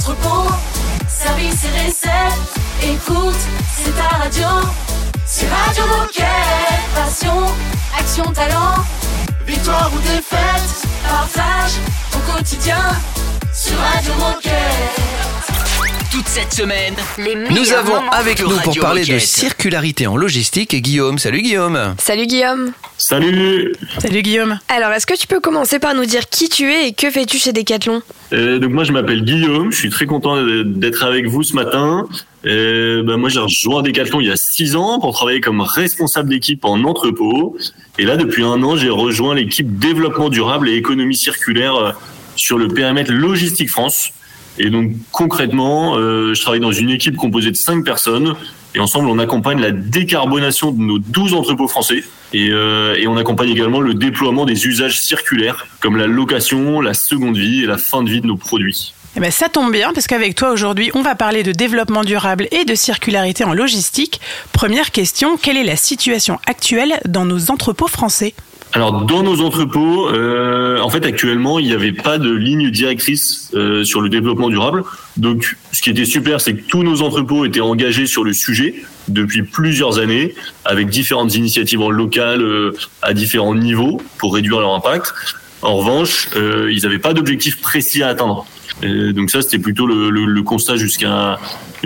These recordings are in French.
entrepôt. Service et recettes, écoute, c'est ta radio. C'est Radio Moquette. Passion, action, talent. Victoire ou défaite, partage ton quotidien sur Radio Moquette. Toute cette semaine, Nous avons avec nous pour Radio parler de Moquette. circularité en logistique Guillaume. Salut Guillaume. Salut Guillaume. Salut. Salut Guillaume. Alors, est-ce que tu peux commencer par nous dire qui tu es et que fais-tu chez Decathlon ? Donc moi je m'appelle Guillaume, je suis très content d'être avec vous ce matin. Moi j'ai rejoint Decathlon il y a 6 ans pour travailler comme responsable d'équipe en entrepôt. Et là depuis 1 an j'ai rejoint l'équipe développement durable et économie circulaire sur le périmètre Logistique France. Et donc concrètement je travaille dans une équipe composée de 5 personnes. Et ensemble, on accompagne la décarbonation de nos 12 entrepôts français. Et on accompagne également le déploiement des usages circulaires, comme la location, la seconde vie et la fin de vie de nos produits. Eh ben, ça tombe bien, parce qu'avec toi aujourd'hui, on va parler de développement durable et de circularité en logistique. Première question, quelle est la situation actuelle dans nos entrepôts français ? Alors, dans nos entrepôts, en fait, actuellement, il n'y avait pas de ligne directrice sur le développement durable. Donc, ce qui était super, c'est que tous nos entrepôts étaient engagés sur le sujet depuis plusieurs années, avec différentes initiatives locales à différents niveaux pour réduire leur impact. En revanche, ils n'avaient pas d'objectif précis à atteindre. Donc ça, c'était plutôt le constat jusqu'à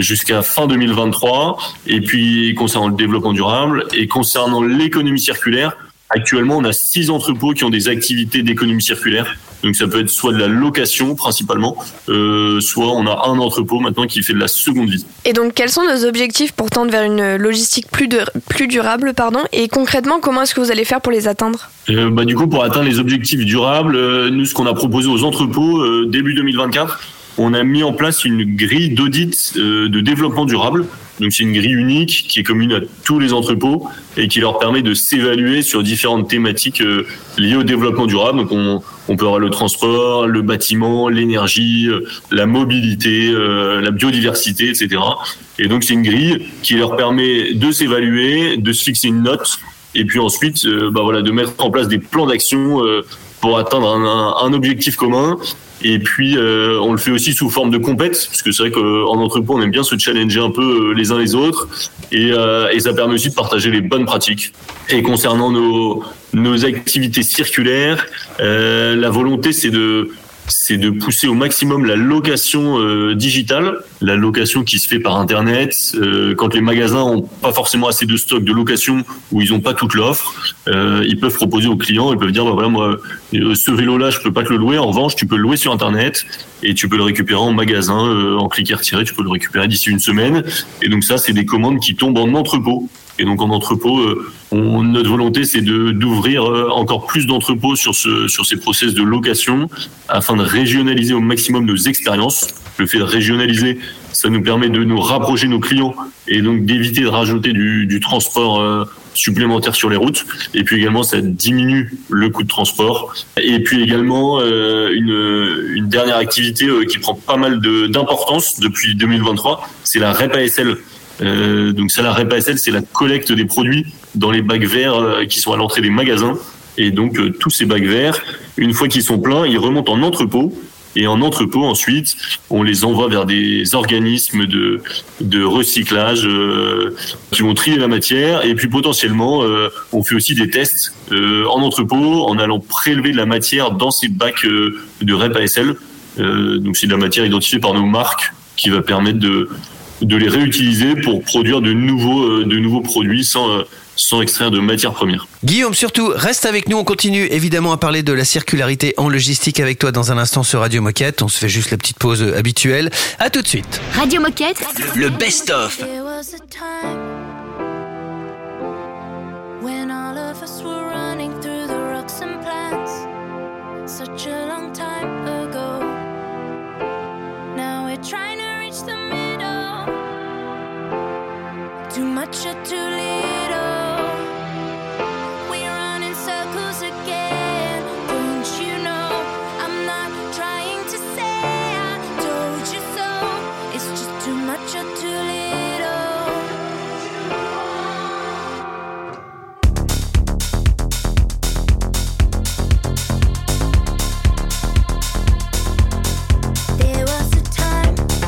fin 2023. Et puis, concernant le développement durable et concernant l'économie circulaire, actuellement, on a 6 entrepôts qui ont des activités d'économie circulaire. Donc ça peut être soit de la location principalement, soit on a un entrepôt maintenant qui fait de la seconde vie. Et donc, quels sont nos objectifs pour tendre vers une logistique plus durable, Et concrètement, comment est-ce que vous allez faire pour les atteindre ? Du coup, pour atteindre les objectifs durables, nous, ce qu'on a proposé aux entrepôts début 2024, on a mis en place une grille d'audit de développement durable. Donc c'est une grille unique qui est commune à tous les entrepôts et qui leur permet de s'évaluer sur différentes thématiques liées au développement durable. Donc on peut avoir le transport, le bâtiment, l'énergie, la mobilité, la biodiversité, etc. Et donc c'est une grille qui leur permet de s'évaluer, de se fixer une note et puis ensuite de mettre en place des plans d'action pour atteindre un objectif commun. Et puis on le fait aussi sous forme de compète, parce que c'est vrai qu'en entrepôt on aime bien se challenger un peu les uns les autres, et ça permet aussi de partager les bonnes pratiques. Et concernant nos activités circulaires, la volonté c'est de pousser au maximum la location digitale, la location qui se fait par Internet. Quand les magasins ont pas forcément assez de stock de location ou ils ont pas toute l'offre, ils peuvent proposer aux clients, ils peuvent dire moi ce vélo-là je peux pas te le louer, en revanche tu peux le louer sur Internet et tu peux le récupérer en magasin en cliquer retirer, tu peux le récupérer d'ici 1 semaine. Et donc ça c'est des commandes qui tombent en entrepôt. Et donc en entrepôt, notre volonté c'est d'ouvrir encore plus d'entrepôts sur ces process de location afin de régionaliser au maximum nos expériences. Le fait de régionaliser, ça nous permet de nous rapprocher de nos clients et donc d'éviter de rajouter du transport supplémentaire sur les routes. Et puis également, ça diminue le coût de transport. Et puis également, une dernière activité qui prend pas mal d'importance depuis 2023, c'est la REP ASL. Donc ça, la REP ASL, c'est la collecte des produits dans les bacs verts qui sont à l'entrée des magasins. Et donc tous ces bacs verts, une fois qu'ils sont pleins, ils remontent en entrepôt. Et en entrepôt, ensuite, on les envoie vers des organismes de recyclage qui vont trier la matière. Et puis potentiellement, on fait aussi des tests en entrepôt en allant prélever de la matière dans ces bacs de REP ASL. Donc c'est de la matière identifiée par nos marques qui va permettre de les réutiliser pour produire de nouveaux produits sans extraire de matières premières. Guillaume, surtout, reste avec nous. On continue évidemment à parler de la circularité en logistique avec toi dans un instant sur Radio Moquette. On se fait juste la petite pause habituelle. À tout de suite. Radio Moquette, le best-of. Too much or too little. We run in circles again. Don't you know I'm not trying to say I told you so. It's just too much or too little. There was a time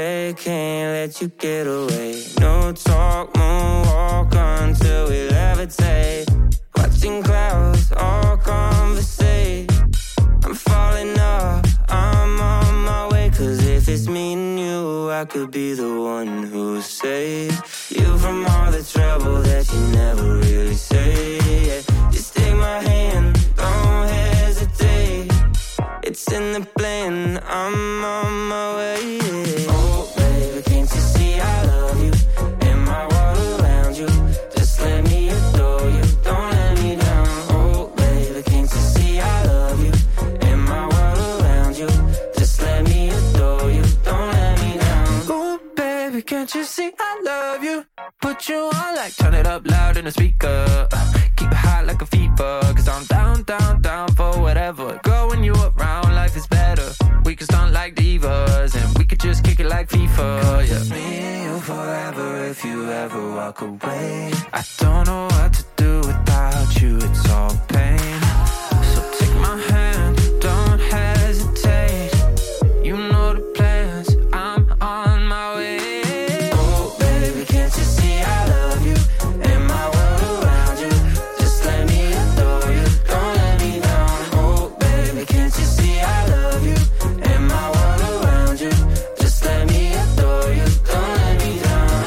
they can't let you get away. No talk, moonwalk until we levitate. Watching clouds all conversate. I'm falling off, I'm on my way. Cause if it's me and you, I could be the one who saved you from all the trouble that you never really say. Yeah. Just take my hand, don't hesitate. It's in the plan, I'm on my way. Oh baby, can't you see I love you? And my world around you. Just let me adore you, don't let me down. Oh baby, can't you see I love you? And my world around you. Just let me adore you, don't let me down. Oh baby, can't you see I love you? Put you on like turn it up loud in the speaker. Keep it hot like a fever. Cause I'm down, down, down for whatever. Girl, when you around, life is better. We can stunt like divas. And we could just kick it like FIFA. Yeah. Me and you forever if you ever walk away. I don't know what to do without you, it's all pain. So take my hand, don't hesitate. You know the plans, I'm on my way. Oh baby, can't you see I love you? And my world around you. Just let me adore you, don't let me down. Oh baby, can't you see I love you? And my world around you. Just let me adore you, don't let me down.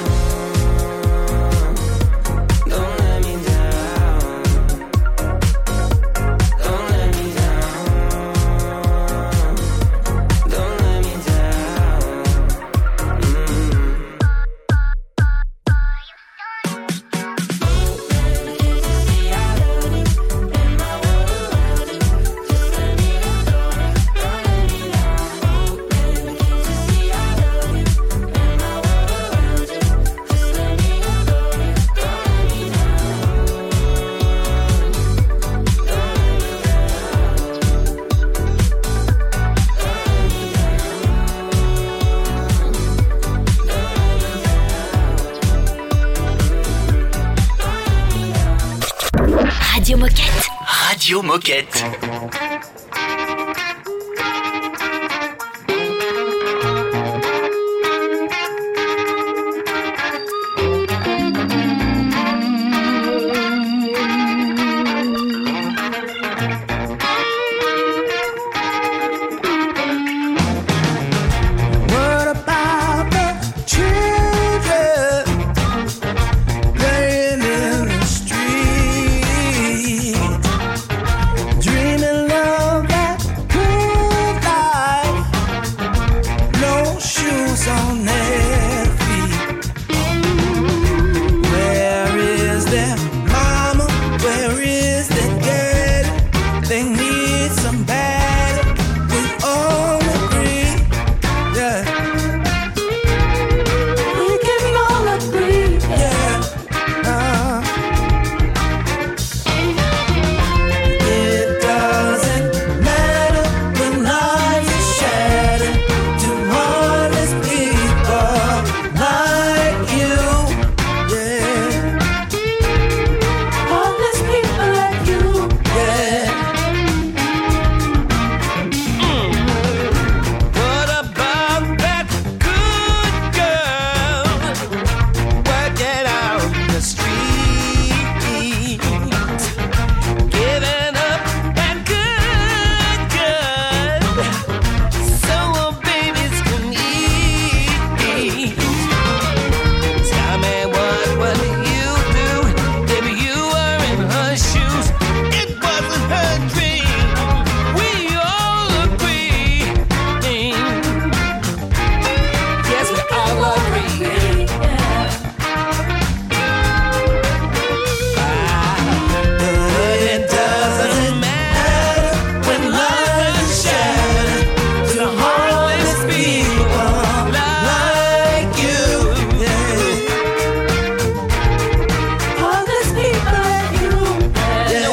Don't let me down. Don't let me down. Don't let me down. See I love you, and my world around you. Just let me adore you, don't let me down. Oh baby, can't you see I love you, and my world around you. Just let me adore you, don't let me down. Don't let me Radio Moquette. Radio Moquette. What about the children playing in the street, dreaming of that good life, no shoes on their feet? Where is their mama? Where is their daddy? They need somebody. We all agree. Yeah. We can all agree. Yeah. It doesn't matter when lives are shattered to heartless people like you. Yeah. Heartless people like you. Yeah. What about that good girl working out the street, giving up that good, so our babies can eat? Tell me what would you do if you were in her shoes? It wasn't her dream. We all agree. Yes, we all agree. But it doesn't matter when love is shattered to heartless people like you. Heartless people like you. Yeah.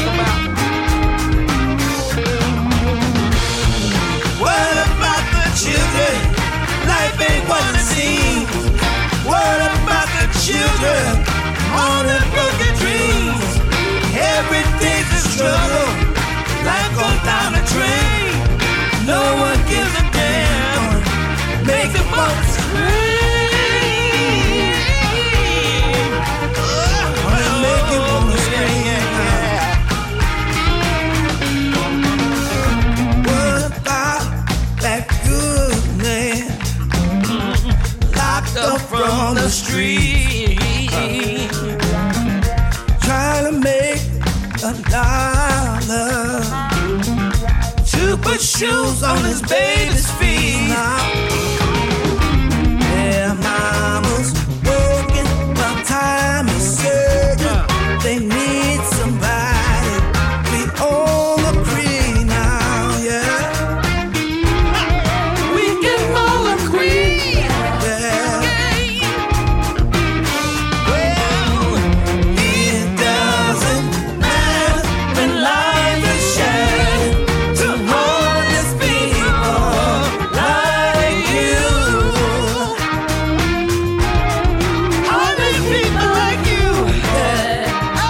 What about the children? Life ain't what it seems. What about the children? All the broken dreams. Every day's a struggle. Life goes down the drain. No one gives a damn. Make the most up from the street, trying to make $1 to put shoes on his baby's feet. Yeah, mama's working while time is certain. They need somebody. We all agree now, yeah. We can all agree, yeah. Well, it doesn't matter when life is shattered to honest people like you. Honest people like you, yeah.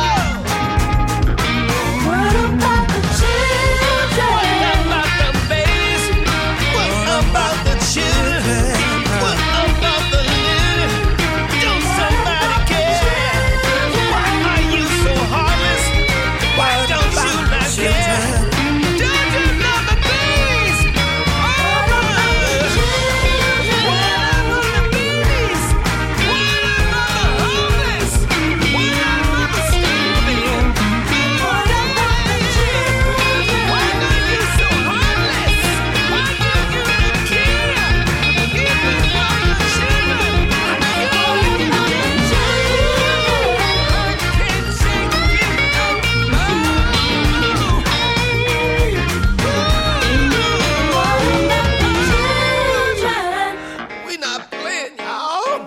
What about the children? What about the babies? What about the children? What about the living? Don't somebody care? Why are you so heartless? Why don't you not care? Don't you love the babies? What about the children? What about the babies? What about the homeless? What about the starving? What about the children? Why are you so heartless? Why do you not care? Even for the children, you only know the children. Can't take it no more. We not playing, y'all.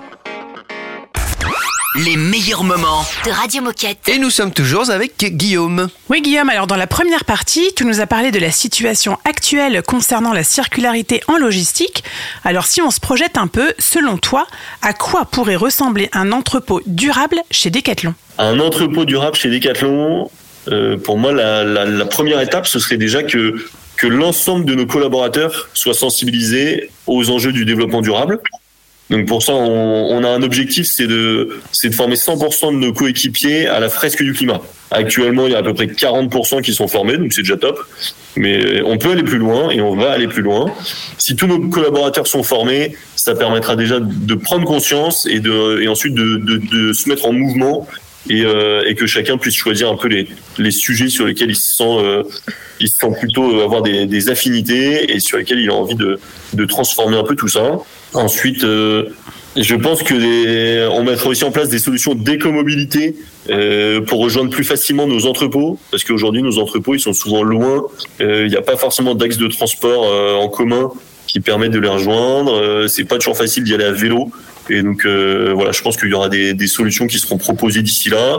Les meilleurs moments. De Radio Moquette. Et nous sommes toujours avec Guillaume. Oui Guillaume, alors dans la première partie, tu nous as parlé de la situation actuelle concernant la circularité en logistique. Alors si on se projette un peu, selon toi, à quoi pourrait ressembler un entrepôt durable chez Decathlon ? Un entrepôt durable chez Decathlon, pour moi, la première étape, ce serait déjà que l'ensemble de nos collaborateurs soient sensibilisés aux enjeux du développement durable. Donc pour ça, on a un objectif, c'est de former 100% de nos coéquipiers à la fresque du climat. Actuellement, il y a à peu près 40% qui sont formés, donc c'est déjà top. Mais on peut aller plus loin et on va aller plus loin. Si tous nos collaborateurs sont formés, ça permettra déjà de prendre conscience et ensuite de se mettre en mouvement et que chacun puisse choisir un peu les sujets sur lesquels il se sent plutôt avoir des affinités et sur lesquels il a envie de transformer un peu tout ça. Ensuite, je pense on mettra aussi en place des solutions d'écomobilité pour rejoindre plus facilement nos entrepôts, parce qu'aujourd'hui nos entrepôts ils sont souvent loin. Il n'y a pas forcément d'axe de transport en commun qui permettent de les rejoindre. C'est pas toujours facile d'y aller à vélo. Et donc voilà, je pense qu'il y aura des solutions qui seront proposées d'ici là.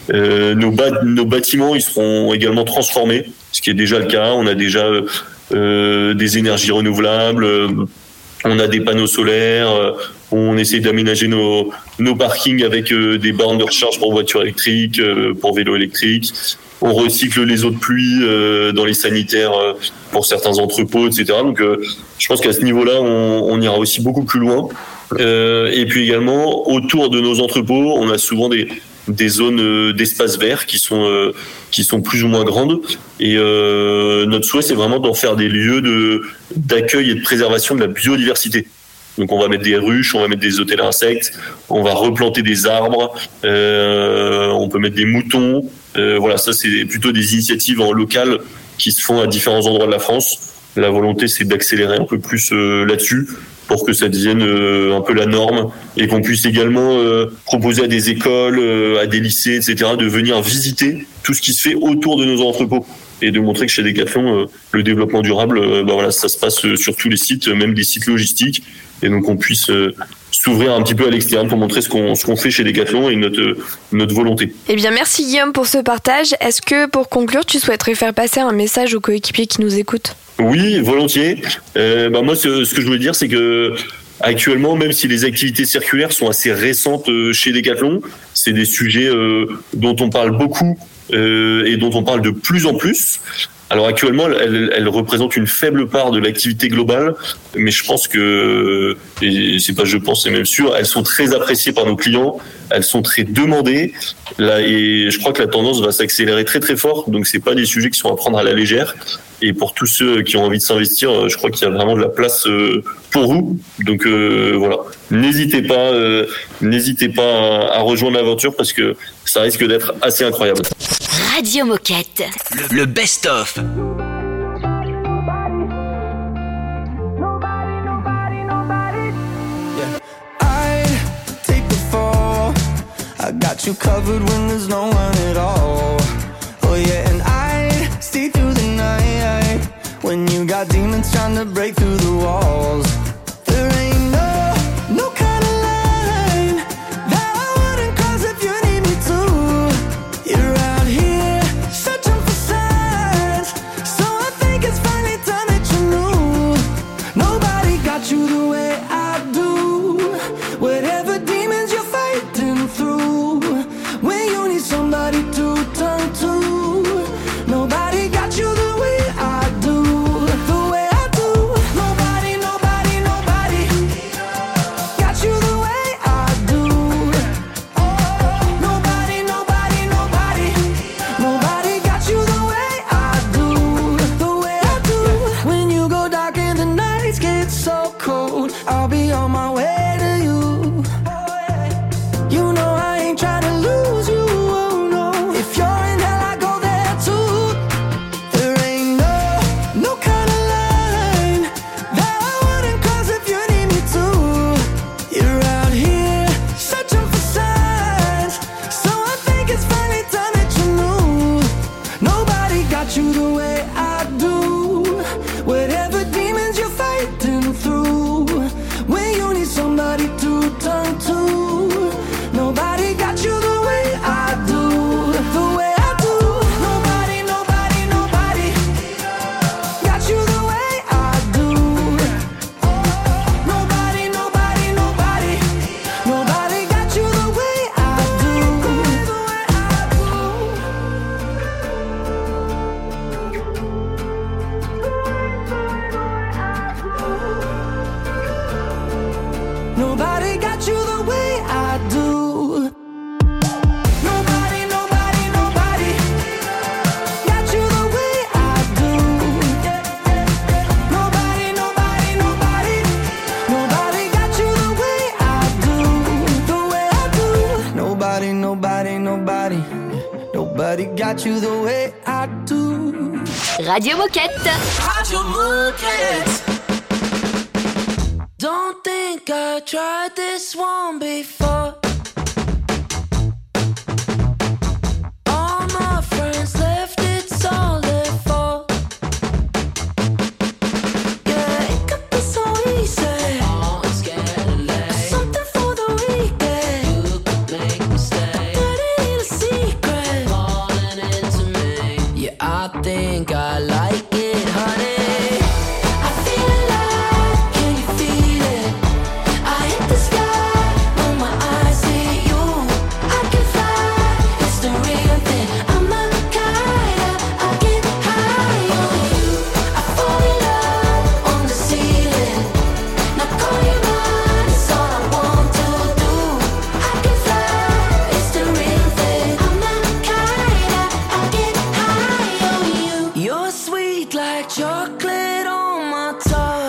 Nos bâtiments ils seront également transformés, ce qui est déjà le cas. On a déjà des énergies renouvelables. On a des panneaux solaires, on essaie d'aménager nos parkings avec des bornes de recharge pour voitures électriques, pour vélos électriques. On recycle les eaux de pluie dans les sanitaires pour certains entrepôts, etc. Donc je pense qu'à ce niveau-là, on ira aussi beaucoup plus loin. Et puis également, autour de nos entrepôts, on a souvent des zones d'espaces verts qui sont plus ou moins grandes, et notre souhait c'est vraiment d'en faire des lieux d'accueil et de préservation de la biodiversité. Donc on va mettre des ruches, on va mettre des hôtels à insectes, on va replanter des arbres, on peut mettre des moutons. Voilà, ça c'est plutôt des initiatives en local qui se font à différents endroits de la France. La volonté c'est d'accélérer un peu plus là-dessus, pour que ça devienne un peu la norme, et qu'on puisse également proposer à des écoles, à des lycées, etc., de venir visiter tout ce qui se fait autour de nos entrepôts, et de montrer que chez Decathlon, le développement durable, voilà, ça se passe sur tous les sites, même des sites logistiques, et donc on puisse s'ouvrir un petit peu à l'extérieur pour montrer ce qu'on fait chez Decathlon et notre volonté. Eh bien, merci Guillaume pour ce partage. Est-ce que pour conclure, tu souhaiterais faire passer un message aux coéquipiers qui nous écoutent ? Oui, volontiers. Moi, ce que je voulais dire, c'est que actuellement, même si les activités circulaires sont assez récentes chez Decathlon, c'est des sujets dont on parle beaucoup et dont on parle de plus en plus. Alors actuellement, elle représente une faible part de l'activité globale, mais je pense que, et c'est pas je pense, c'est même sûr, elles sont très appréciées par nos clients, elles sont très demandées, là, et je crois que la tendance va s'accélérer très très fort, donc c'est pas des sujets qui sont à prendre à la légère. Et pour tous ceux qui ont envie de s'investir, je crois qu'il y a vraiment de la place pour vous. Donc voilà, n'hésitez pas à rejoindre l'aventure parce que ça risque d'être assez incroyable. Radio Moquette. Le best-of. I got you covered when there's no one at all. Oh yeah, and I see through the night when you got demons trying to break through the walls. There ain't no kind of line that I wouldn't cross if you need me to. You're out here searching for signs, so I think it's finally time that you knew. Nobody got you the way I do. Whatever demons you're fighting through, when you need somebody to turn to, nobody got you the way I do, the way I do. Nobody got you the way I do. Nobody got you the way I do, the way I do. When you go dark and the nights get so cold, I'll be on my way to you. You know I ain't trying to lose you, oh no. If you're in hell, I go there too. There ain't no kind of line that I wouldn't cross if you need me to. You're out here searching for signs, so I think it's finally time that you knew. Nobody got you the way I do. Whatever demons you're fighting through, when you need somebody to turn to, nobody got you the way I do, the way I do. Nobody got you the way I do. Nobody got you the way I do. Nobody got you the way I do. Nobody got you the way I do. Nobody got you the way I do, the way I do. Nobody got you the way I do. Radio Moquette. Radio Moquette. Don't think I tried this one before. All my friends left, it's all their fault. Yeah, it could be so easy. Something for the weekend. You could make mistakes. But it ain't a secret. Falling into me. Yeah, I think I like it, honey. I feel alive, can you feel it? I hit the sky when my eyes see you. I can fly, it's the real thing. I'm a kite, I get high on you. I fall in love on the ceiling. Now call you mine, it's all I want to do. I can fly, it's the real thing. I'm a kite, I get high on you. You're sweet like chocolate on my tongue.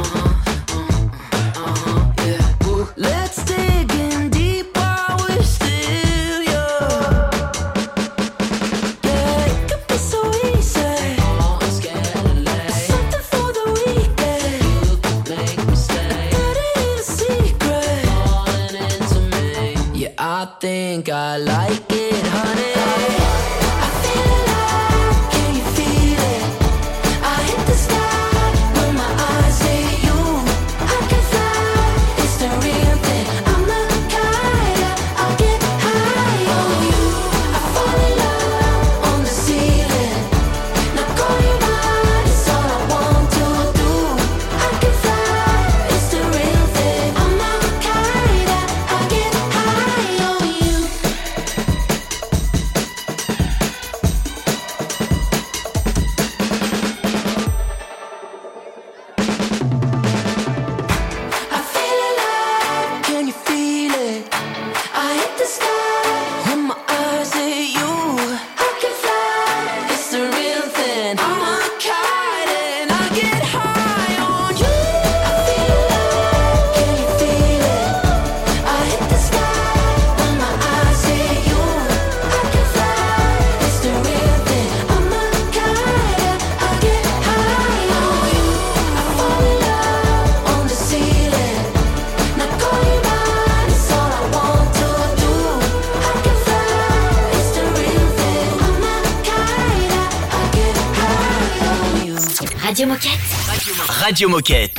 Yeah. Let's dig in deep while we're still young. Yeah, it could be so easy. Something for the weekend. You could make mistakes. But it ain't a secret. Falling into me. Yeah, I think I like it, honey. I feel alive, can you feel it? I hit the sky when my eyes see you. I can fly, it's the real thing. I'm a kite, I get high on you. I fall in love on the ceiling. Now call you mine, it's all I want to do. I can fly, it's the real thing. I'm a kite, I get high on you. Radio Moquette. Radio Moquette.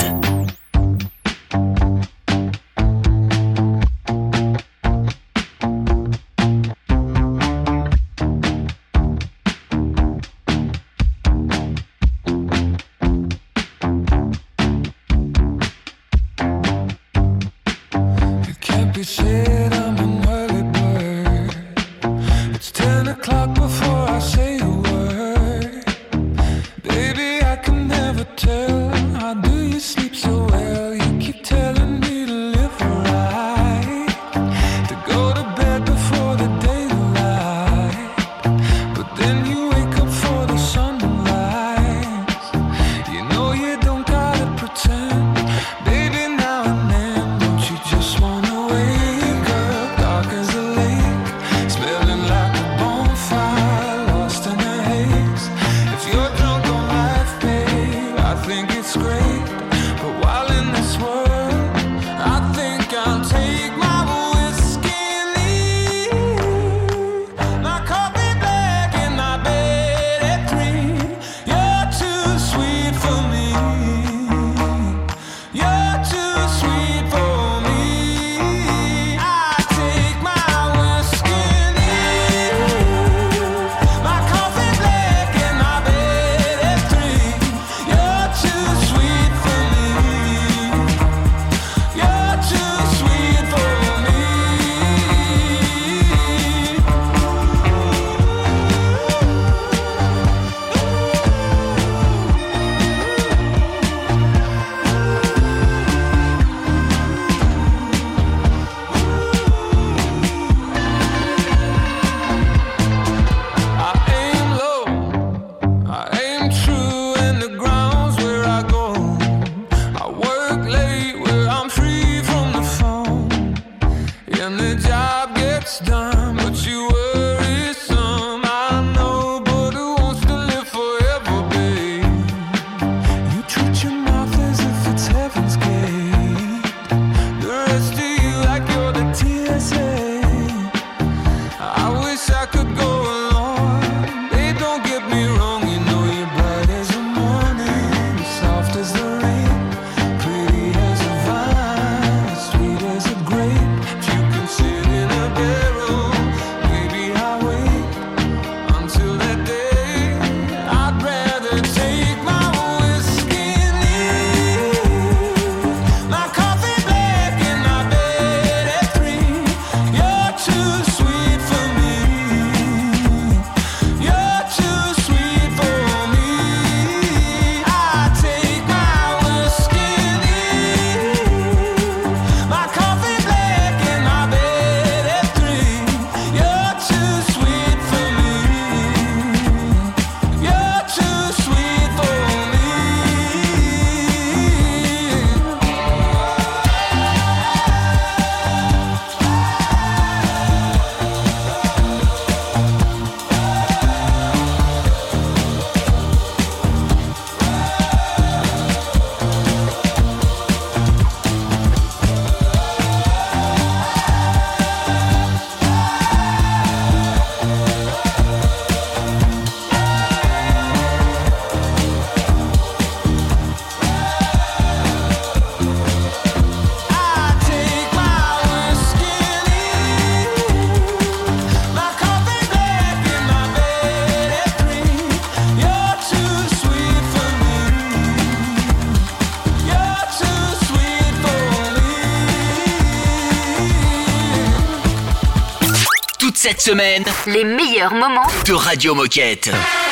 Cette semaine, les meilleurs moments de Radio Moquette.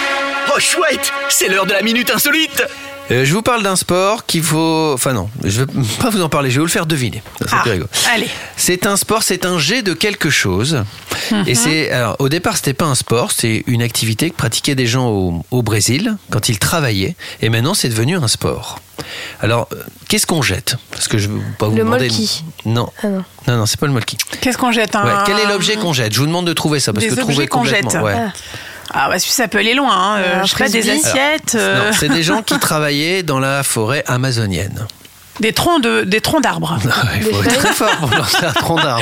Oh chouette, c'est l'heure de la minute insolite. Je vous parle d'un sport qu'il faut... Enfin non, je vais pas vous en parler, je vais vous le faire deviner. Ça, c'est rigolo. Allez. C'est un sport, c'est un jet de quelque chose. Et c'est... Alors, au départ, c'était pas un sport, c'est une activité que pratiquaient des gens au Brésil quand ils travaillaient. Et maintenant, c'est devenu un sport. Alors, qu'est-ce qu'on jette? Parce que je ne veux pas vous demander... Le molki. Non. Ah non. Non, c'est pas le molki. Qu'est-ce qu'on jette? Quel est l'objet qu'on jette? Je vous demande de trouver ça. Parce des que objets qu'on jette. Ouais. Ah bah ça peut aller loin, hein. Je ferais des assiettes. Non, c'est des gens qui travaillaient dans la forêt amazonienne. Des troncs d'arbres. Il faut être très fort pour lancer un tronc d'arbre.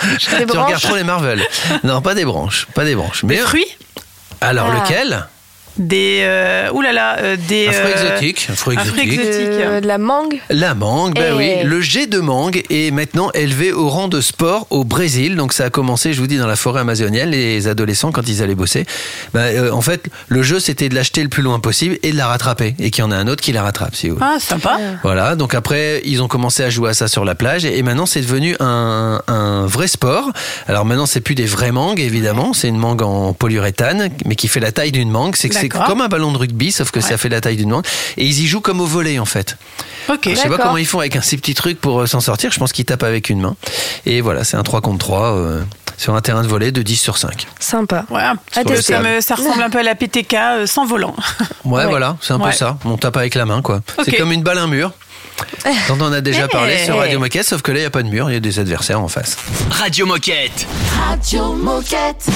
Tu regardes trop les Marvel. Non, pas des branches. Mais des fruits. Alors lequel? des Un fruit exotique. De la mangue. La mangue, oui. Le jet de mangue est maintenant élevé au rang de sport au Brésil. Donc ça a commencé, je vous dis, dans la forêt amazonienne. Les adolescents, quand ils allaient bosser, en fait, le jeu, c'était de l'acheter le plus loin possible et de la rattraper. Et qu'il y en a un autre qui la rattrape, si vous voulez. Ah, sympa. Voilà, donc après, ils ont commencé à jouer à ça sur la plage. Et maintenant, c'est devenu un vrai sport. Alors maintenant, c'est plus des vraies mangues, évidemment. C'est une mangue en polyuréthane, mais qui fait la taille d'une mangue. C'est comme un ballon de rugby, sauf que ça fait la taille d'une mangue. Et ils y jouent comme au volley, en fait. Ok. Je sais pas comment ils font avec un si petit truc pour s'en sortir. Je pense qu'ils tapent avec une main. Et voilà, c'est un 3 contre 3 sur un terrain de volley de 10/5. Sympa. Ouais, ça ressemble un peu à la PTK sans volant. Ouais, voilà, c'est un peu ça. On tape avec la main, quoi. Okay. C'est comme une balle à un mur. dont on a déjà parlé sur Radio Moquette, sauf que là, il n'y a pas de mur, il y a des adversaires en face. Radio Moquette. Radio Moquette.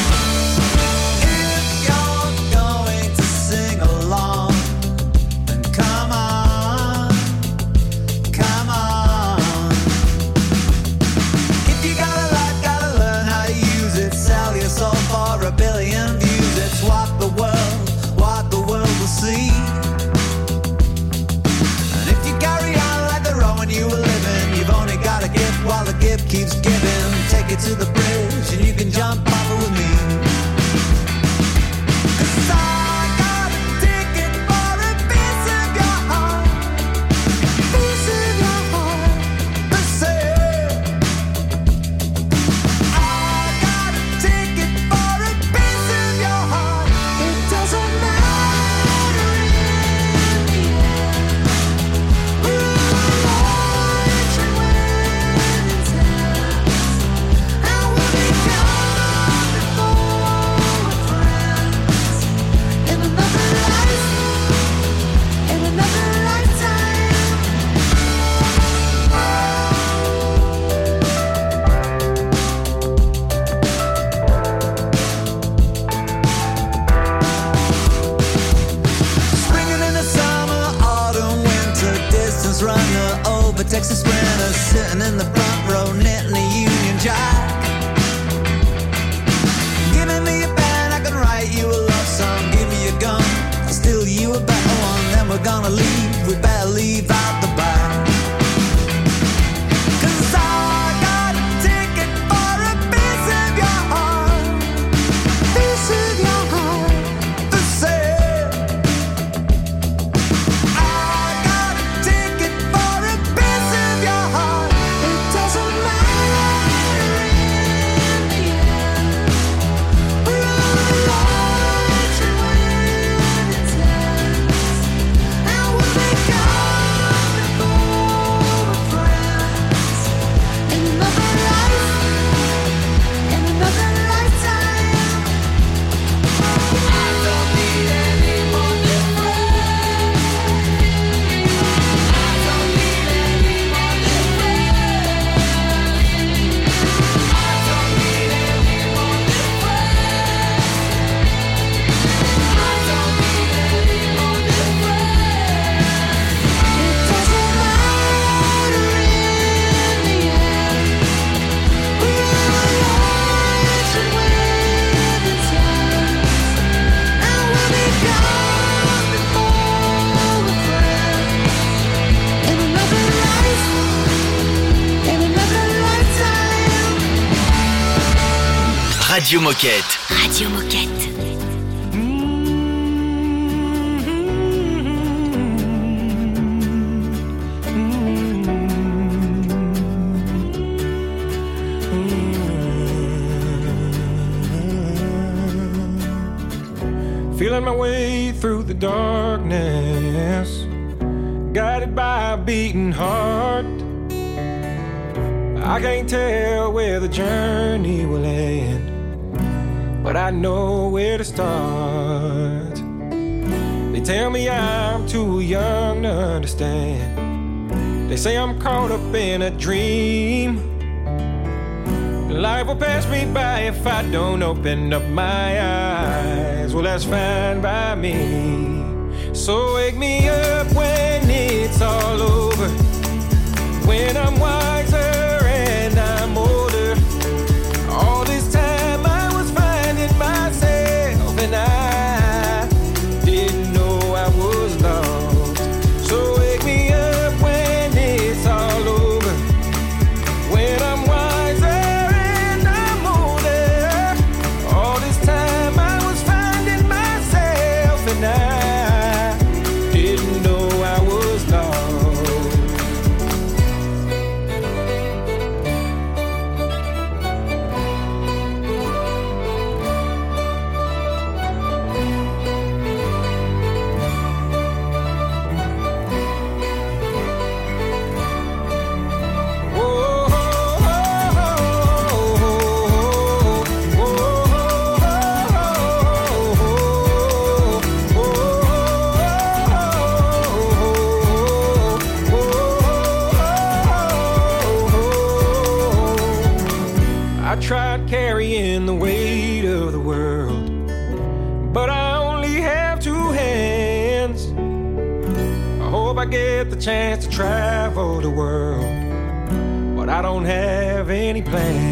Keeps giving, take it to the bridge and you can jump off with me. 'Cause I got a ticket for a piece of your heart, piece of your heart to save. I got a ticket for a piece of your heart. It doesn't matter in the end. We're alive and when it's runner over Texas winter, sitting in the front row, knitting a Union Jack. Giving me a pen, I can write you a love song. Give me a gun, I'll steal you a better one. Then we're gonna leave, we better leave out the back. 'Cause I got a ticket for a piece of your heart, piece of your heart to save. Radio Moquette. Radio Moquette. Feeling my way through the darkness, guided by a beating heart. I can't tell where the journey will end, but I know where to start. They tell me I'm too young to understand. They say I'm caught up in a dream. Life will pass me by if I don't open up my eyes. Well, that's fine by me. So wake me up when it's all over, when I'm wiser and I'm older. All this time I was finding myself and I I tried carrying the weight of the world, but I only have two hands. I hope I get the chance to travel the world, but I don't have any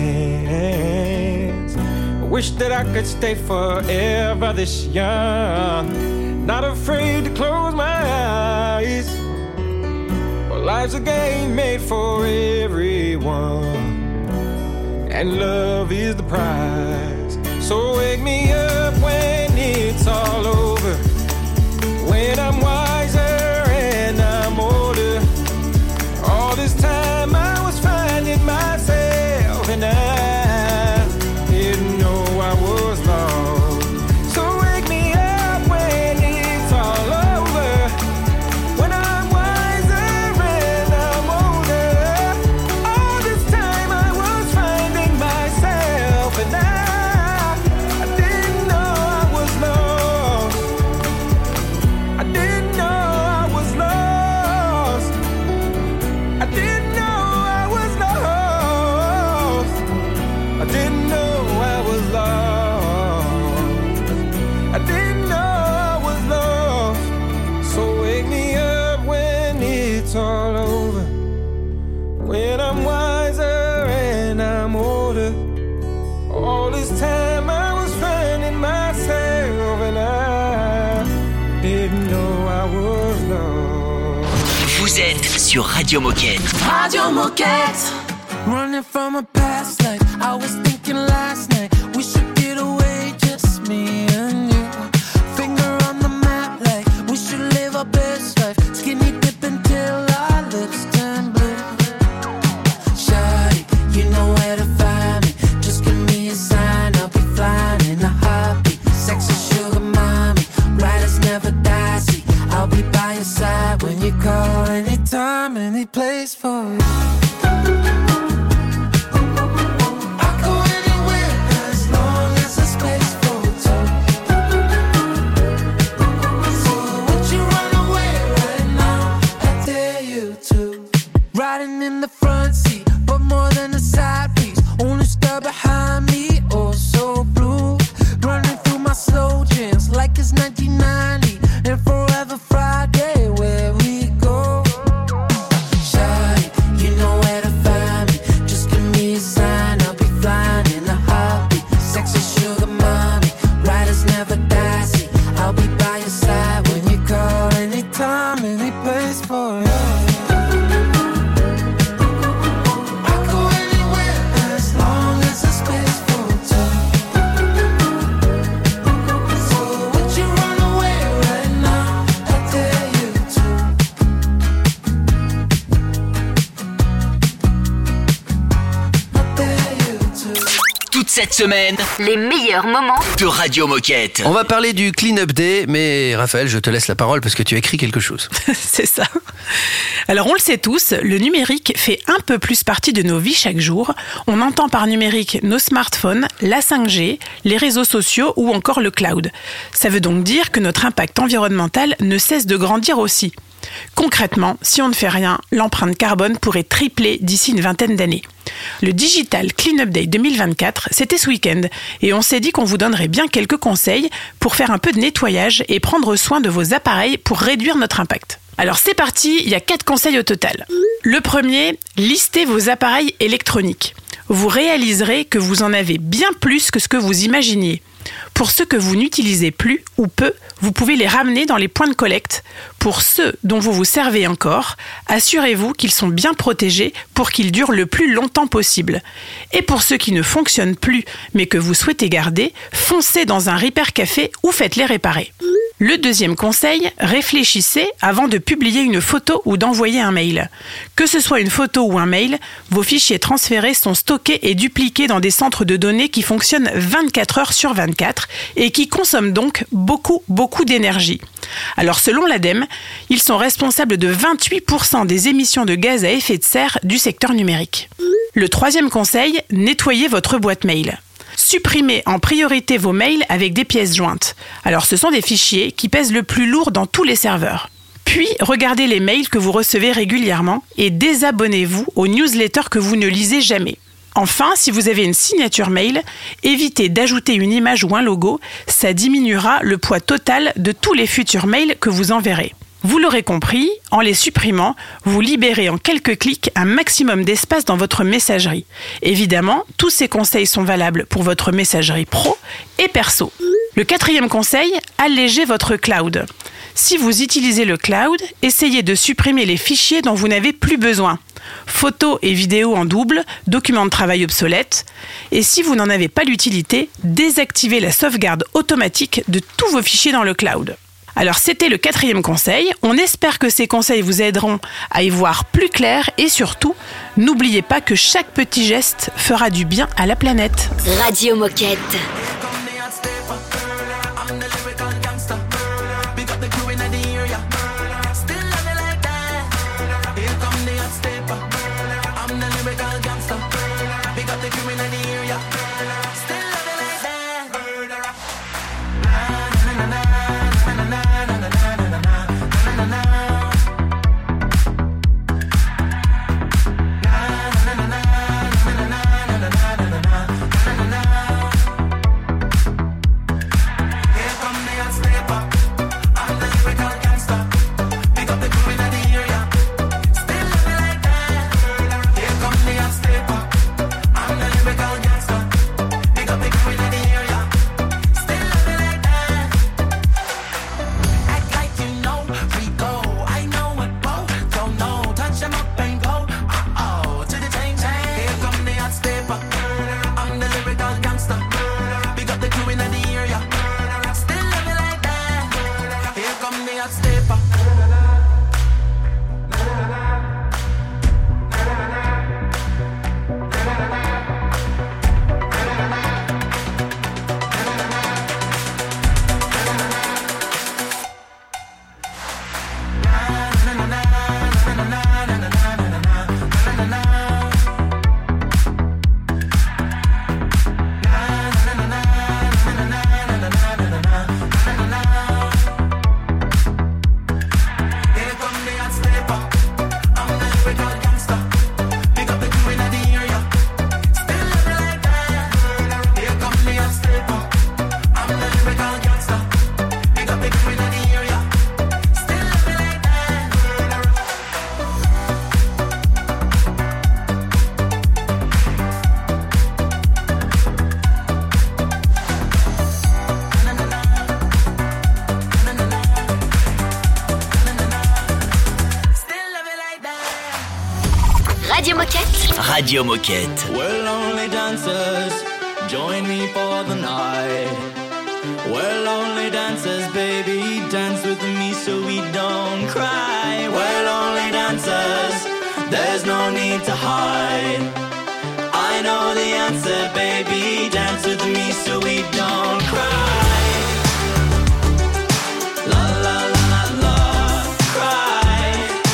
plans. I wish that I could stay forever this young, not afraid to close my eyes. Well, life's a game made for everyone, and love is the prize. So wake me up when it's all over, when I'm wiser and I'm older. All this time I was finding myself, and I didn't know I was lost. So wake me up when it's all over, when I'm wiser and I'm older. All this time I was finding myself, and I didn't know I was lost. I didn't know I was lost. I didn't know I was lost. I didn't know I was lost. I didn't know I was lost. So wake me up when it's all over, when I'm wiser and I'm older. All this time I was finding myself, and I didn't know I was lost. Vous êtes sur Radio Moquette. Radio Moquette. Running from a past life, I was thinking last night we should get away, just me and you. Finger on the map like we should live our best life. Skinny dipping till our lips turn blue. Shawty, you know where to find me. Just give me a sign, I'll be flying in a heartbeat. Sexy sugar mommy, riders never die. See, I'll be by your side when you call, anytime, any place for you. I go anywhere as long as there's space for two. So would you run away right now? I dare you to. Riding in the front seat, but more than a side piece. Only star behind me, oh so blue. Running through my slow jams like it's 1990 and Forever Friday, where we go. Shawty, you know where to find me. Just give me a sign, I'll be flying in a heartbeat. Sexy sugar mommy, riders never die. See, I'll be by your side when you call, anytime, any place for you. I go anywhere as long as there's space for two. So would you run away right now? I dare you to. I dare you to. Toute cette semaine, les meilleurs moments de Radio Moquette. On va parler du Clean-up Day, mais Raphaël, je te laisse la parole parce que tu as écrit quelque chose. C'est ça. Alors on le sait tous, le numérique fait un peu plus partie de nos vies chaque jour. On entend par numérique nos smartphones, la 5G, les réseaux sociaux ou encore le cloud. Ça veut donc dire que notre impact environnemental ne cesse de grandir aussi. Concrètement, si on ne fait rien, l'empreinte carbone pourrait tripler d'ici une vingtaine d'années. Le Digital Clean-up Day 2024, c'était ce week-end et on s'est dit qu'on vous donnerait bien quelques conseils pour faire un peu de nettoyage et prendre soin de vos appareils pour réduire notre impact. Alors c'est parti, il y a 4 conseils au total. Le premier, listez vos appareils électroniques. Vous réaliserez que vous en avez bien plus que ce que vous imaginiez. Pour ceux que vous n'utilisez plus ou peu, vous pouvez les ramener dans les points de collecte. Pour ceux dont vous vous servez encore, assurez-vous qu'ils sont bien protégés pour qu'ils durent le plus longtemps possible. Et pour ceux qui ne fonctionnent plus mais que vous souhaitez garder, foncez dans un repair café ou faites-les réparer. Le deuxième conseil, réfléchissez avant de publier une photo ou d'envoyer un mail. Que ce soit une photo ou un mail, vos fichiers transférés sont stockés et dupliqués dans des centres de données qui fonctionnent 24 heures sur 24 et qui consomment donc beaucoup d'énergie. Alors selon l'ADEME, ils sont responsables de 28% des émissions de gaz à effet de serre du secteur numérique. Le troisième conseil, nettoyez votre boîte mail. Supprimez en priorité vos mails avec des pièces jointes. Alors ce sont des fichiers qui pèsent le plus lourd dans tous les serveurs. Puis, regardez les mails que vous recevez régulièrement et désabonnez-vous aux newsletters que vous ne lisez jamais. Enfin, si vous avez une signature mail, évitez d'ajouter une image ou un logo, ça diminuera le poids total de tous les futurs mails que vous enverrez. Vous l'aurez compris, en les supprimant, vous libérez en quelques clics un maximum d'espace dans votre messagerie. Évidemment, tous ces conseils sont valables pour votre messagerie pro et perso. Le 4e conseil, allégez votre cloud. Si vous utilisez le cloud, essayez de supprimer les fichiers dont vous n'avez plus besoin. Photos et vidéos en double, documents de travail obsolètes. Et si vous n'en avez pas l'utilité, désactivez la sauvegarde automatique de tous vos fichiers dans le cloud. Alors c'était le 4e conseil. On espère que ces conseils vous aideront à y voir plus clair et surtout, n'oubliez pas que chaque petit geste fera du bien à la planète. Radio Moquette. Radio Moquette. Well, only dancers, join me for the night. Well, only dancers, baby, dance with me so we don't cry. Well, only dancers, there's no need to hide. I know the answer, baby, dance with me so we don't cry. La la la la la, cry.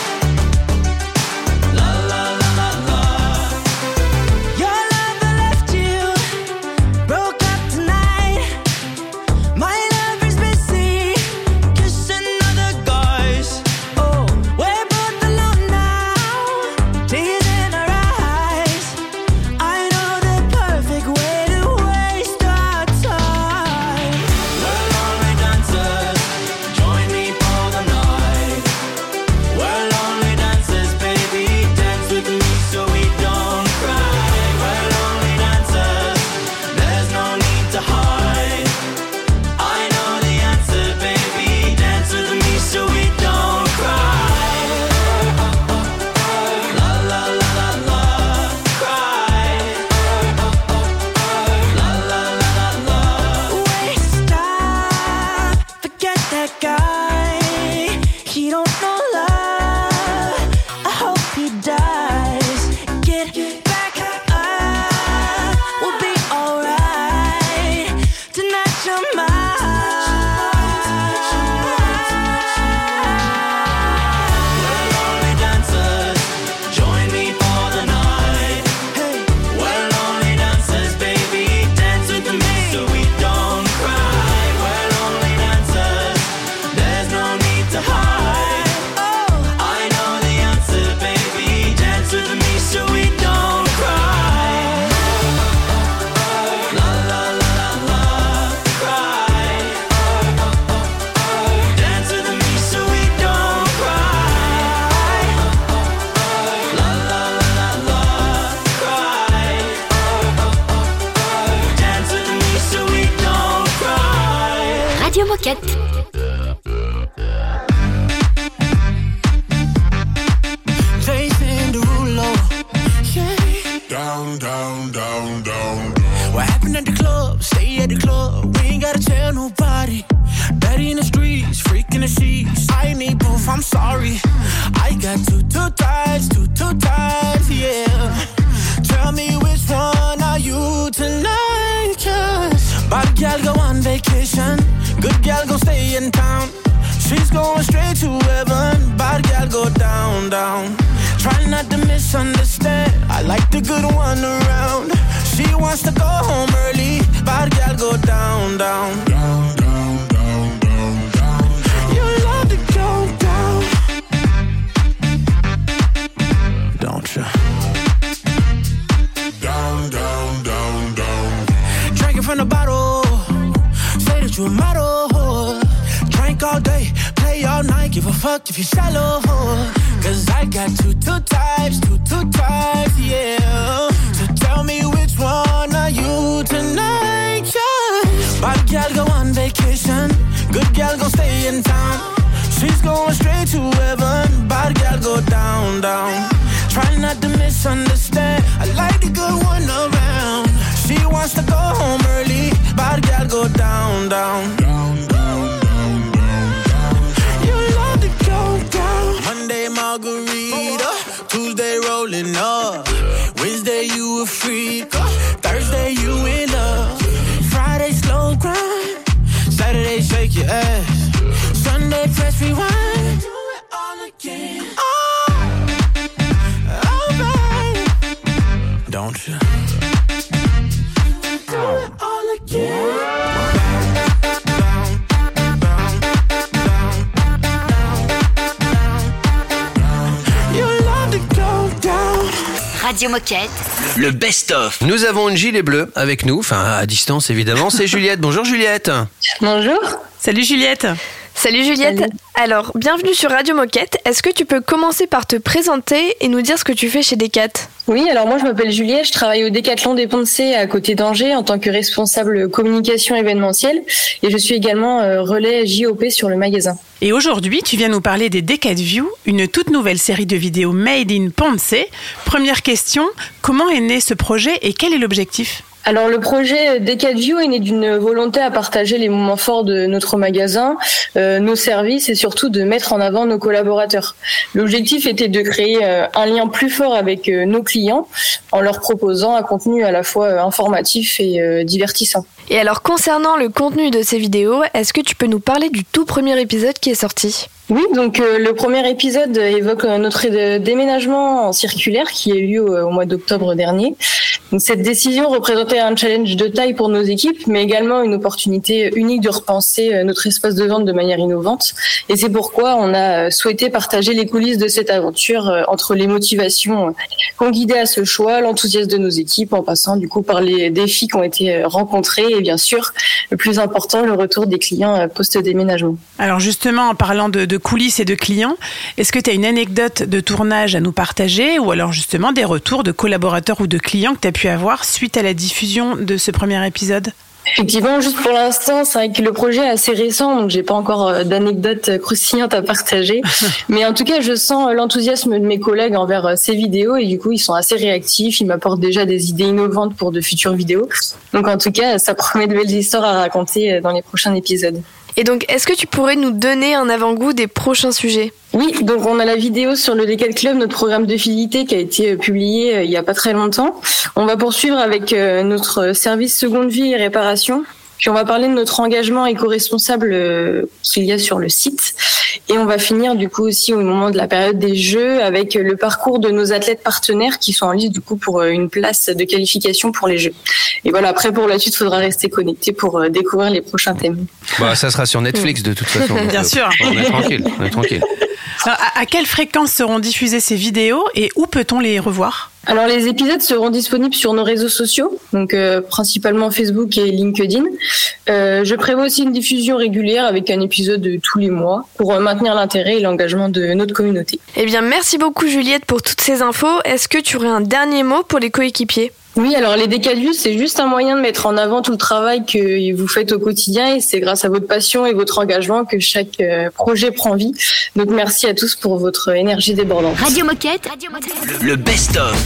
La la la la la. Your lover left you, broke up tonight. My lover's busy, kissing other guys. Oh, we're both alone now, tears in our eyes. I know the perfect way to waste our Radio Moquette. Jason Derulo, yeah. Down, down, down, down. What happened at the club? Stay at the club. We ain't gotta tell nobody. Daddy in the streets, freaking the sheets. I need proof, I'm sorry. I got two times, yeah. Tell me which one are you tonight, 'cause bad gal go on vacation, good gal gon' stay in town. She's going straight to heaven, bad gal go down, down. Try not to misunderstand, I like the good one around. She wants to go home early, bad gal go down, down. Down, down, down, down, down. You love to go down, don't you? Down, down, down, down. Drinking from the bottle, say that you a model. Drink all day, play all night, give a fuck if you're shallow. 'Cause I got two types, yeah. So tell me which one are you tonight, yeah. Bad gal go on vacation, good gal gon' stay in town. She's going straight to heaven, bad gal go down, down. Try not to misunderstand, I like the good one around. She wants to go home early, bad gal go down, down. Down, down, down, down, down. You love to go down. Monday margarita, Tuesday rolling up, Wednesday you a freak, Thursday you in love, Friday slow grind, Saturday shake your ass, Sunday press rewind, do it all again. Oh, babe, don't you? Do it all again. Radio Moquette, le best-of. Nous avons une gilet bleue avec nous, enfin à distance évidemment, c'est Juliette. Bonjour Juliette. Bonjour. Salut Juliette. Salut Juliette. Salut. Alors, bienvenue sur Radio Moquette. Est-ce que tu peux commencer par te présenter et nous dire ce que tu fais chez Decat ? Oui, alors moi je m'appelle Juliette, je travaille au Décathlon des Ponts-de-Cé à côté d'Angers en tant que responsable communication événementielle et je suis également relais JOP sur le magasin. Et aujourd'hui, tu viens nous parler des Decat View, une toute nouvelle série de vidéos made in Ponts-de-Cé. Première question, comment est né ce projet et quel est l'objectif ? Alors le projet Decat View est né d'une volonté à partager les moments forts de notre magasin, nos services et surtout de mettre en avant nos collaborateurs. L'objectif était de créer un lien plus fort avec nos clients en leur proposant un contenu à la fois informatif et divertissant. Et alors concernant le contenu de ces vidéos, est-ce que tu peux nous parler du tout premier épisode qui est sorti ? Oui, donc le premier épisode évoque notre déménagement en circulaire qui a eu lieu au mois d'octobre dernier. Donc, cette décision représentait un challenge de taille pour nos équipes, mais également une opportunité unique de repenser notre espace de vente de manière innovante. Et c'est pourquoi on a souhaité partager les coulisses de cette aventure entre les motivations qui ont guidé à ce choix, l'enthousiasme de nos équipes, en passant du coup par les défis qui ont été rencontrés et bien sûr, le plus important, le retour des clients post-déménagement. Alors justement, en parlant de coulisses et de clients, est-ce que tu as une anecdote de tournage à nous partager ou alors justement des retours de collaborateurs ou de clients que tu as pu avoir suite à la diffusion de ce premier épisode ? Effectivement, juste pour l'instant, c'est vrai que le projet est assez récent, donc j'ai pas encore d'anecdotes croustillantes à partager. Mais en tout cas, je sens l'enthousiasme de mes collègues envers ces vidéos et du coup, ils sont assez réactifs. Ils m'apportent déjà des idées innovantes pour de futures vidéos. Donc en tout cas, ça promet de belles histoires à raconter dans les prochains épisodes. Et donc, est-ce que tu pourrais nous donner un avant-goût des prochains sujets ? Oui, donc on a la vidéo sur le Decat Club, notre programme de fidélité qui a été publié il y a pas très longtemps. On va poursuivre avec notre service seconde vie et réparation. Puis on va parler de notre engagement éco-responsable qu'il y a sur le site. Et on va finir du coup aussi au moment de la période des Jeux avec le parcours de nos athlètes partenaires qui sont en liste du coup pour une place de qualification pour les Jeux. Et voilà, après pour la suite, il faudra rester connecté pour découvrir les prochains thèmes. Bah, ça sera sur Netflix de toute façon. Bien sûr. On est tranquille. Alors, à quelle fréquence seront diffusées ces vidéos et où peut-on les revoir ? Alors les épisodes seront disponibles sur nos réseaux sociaux, donc principalement Facebook et LinkedIn. Je prévois aussi une diffusion régulière avec un épisode tous les mois pour maintenir l'intérêt et l'engagement de notre communauté. Eh bien, merci beaucoup Juliette pour toutes ces infos. Est-ce que tu aurais un dernier mot pour les coéquipiers ? Oui, alors les Décalus, c'est juste un moyen de mettre en avant tout le travail que vous faites au quotidien et c'est grâce à votre passion et votre engagement que chaque projet prend vie. Donc merci à tous pour votre énergie débordante. Radio Moquette, le best-of.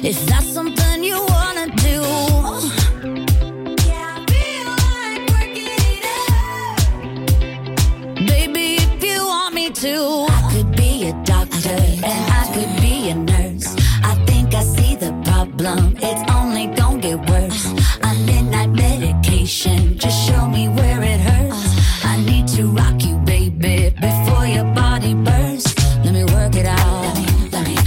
If that's something you wanna do. Yeah, I feel like working it out. Baby, if you want me to, I could be a doctor and I could be a nurse. I think I see the problem, it's only gonna get worse. A midnight medication, just show me where it hurts. I need to rock you, baby, before your body bursts. Let me work it out. Let me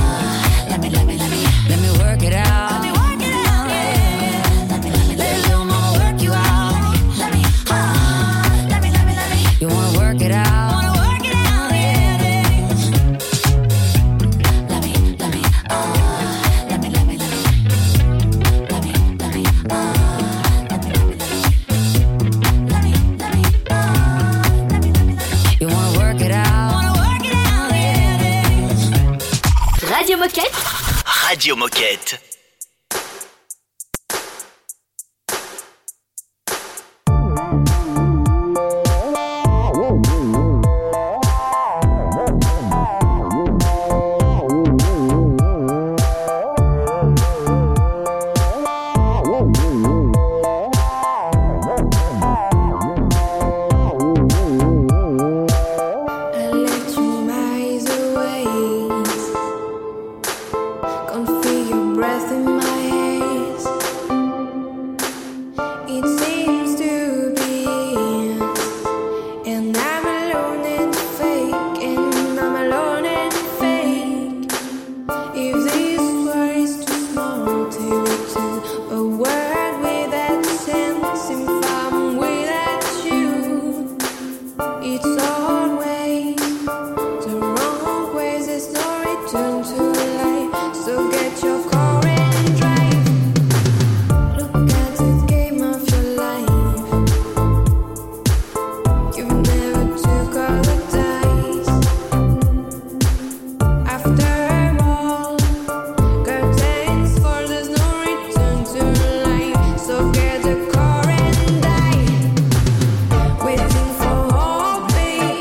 work it out. Let me work it out. Let little mama work you out. Let me. You wanna work it out? Radio Moquette. Radio Moquette.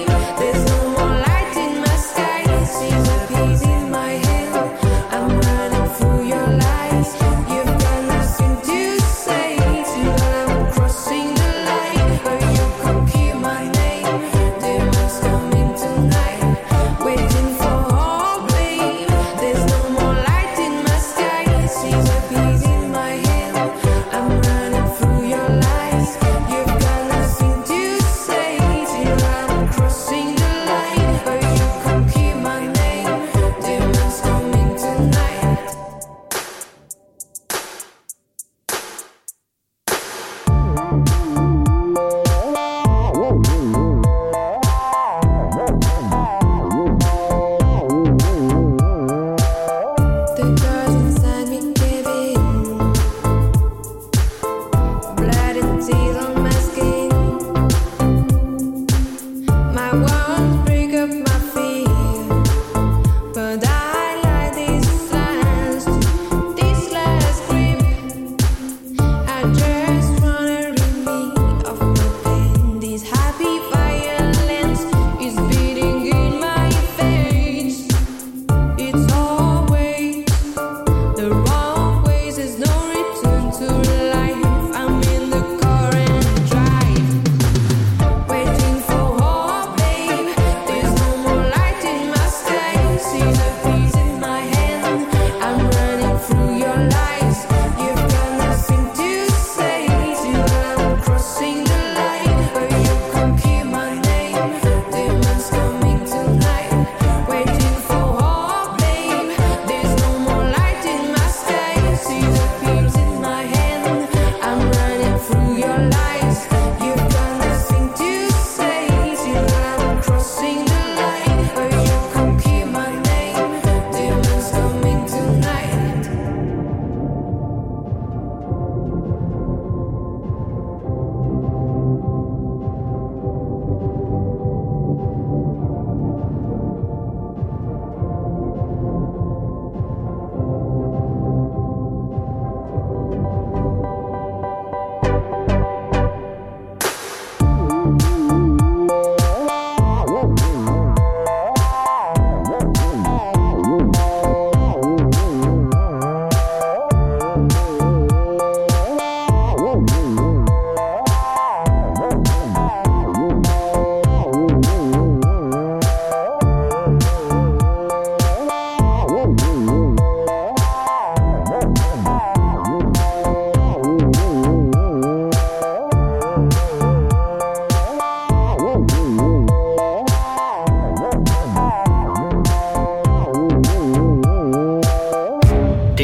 I'm running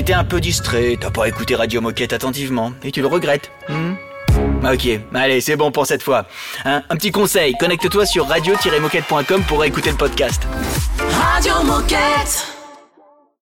été un peu distrait, t'as pas écouté Radio Moquette attentivement, et tu le regrettes. Ok, allez, c'est bon pour cette fois. Un petit conseil, connecte-toi sur radio-moquette.com pour écouter le podcast. Radio Moquette.